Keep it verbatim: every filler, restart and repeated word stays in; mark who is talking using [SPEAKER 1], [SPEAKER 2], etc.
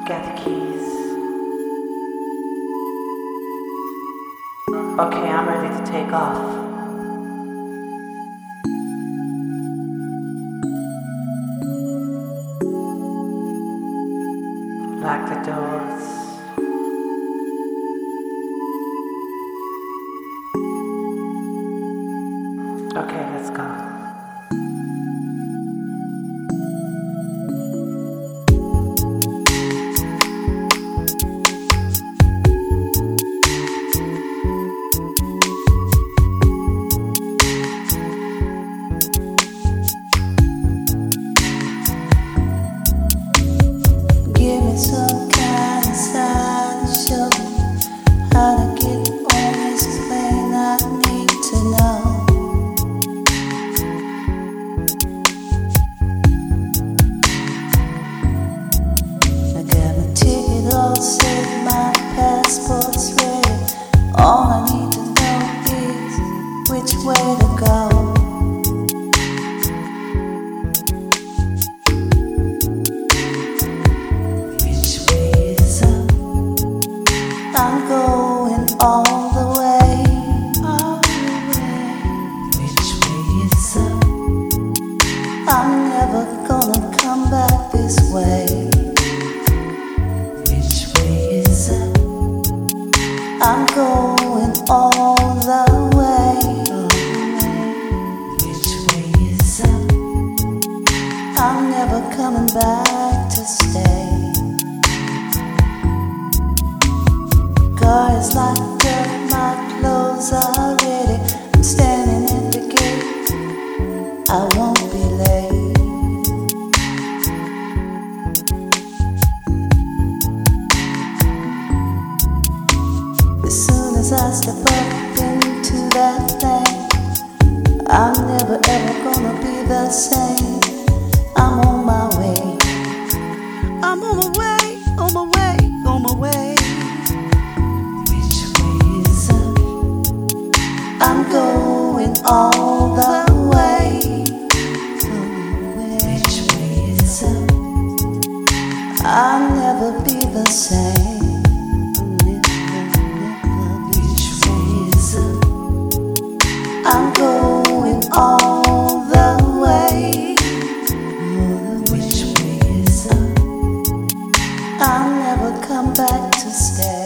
[SPEAKER 1] Get the keys. Okay, I'm ready to take off. Lock the doors. Okay, let's go.
[SPEAKER 2] Some kind of sign to show how to get on this plane. I need to know. I got my ticket all set, my passport's ready. All I need to know is which way to go. I'm going all the way, all the way. Which way is up? I'm never gonna come back this way. Which way is up? I'm going all the way, all the way. Which way is up? I'm never coming back to stay. Car is locked up, my clothes are ready. I'm standing at the gate, I won't be late. As soon as I step up into that thing, I'm never ever gonna be the same. I'm on my way, I'm on my way, on my way, on my way. I'm going all the way. Which way is up? I'll never be the same. Which way is up? I'm going all the way. Which way is up? I'll never come back to stay.